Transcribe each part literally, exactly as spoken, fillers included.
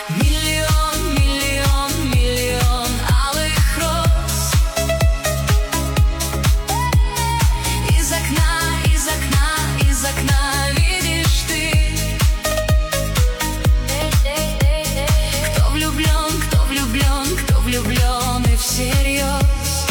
Миллион, миллион, миллион алых роз. Из окна, из окна, из окна видишь ты. Кто влюблен, кто влюблен, кто влюблен и всерьез.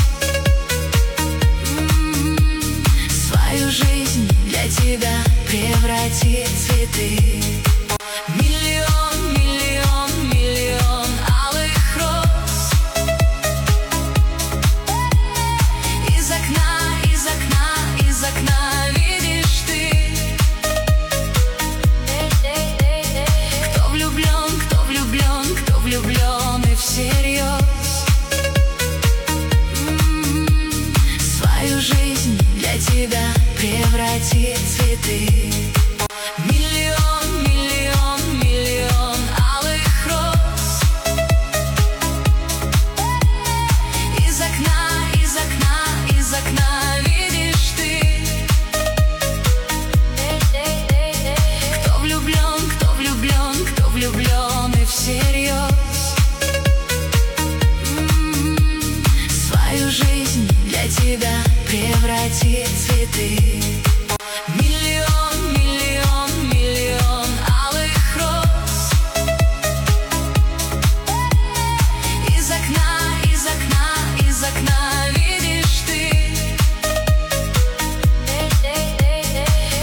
Свою жизнь для тебя превратит в цветы. Миллион, миллион, миллион алых роз. Из окна, из окна, из окна видишь ты. Кто влюблен, кто влюблен, кто влюблен и всерьез. Свою жизнь для тебя превратит в цветы. Миллион, миллион, миллион алых роз. Из окна, из окна, из окна видишь ты. Кто влюблен, кто влюблен, кто влюблен и всерьез. Свою жизнь для тебя превратит в цветы.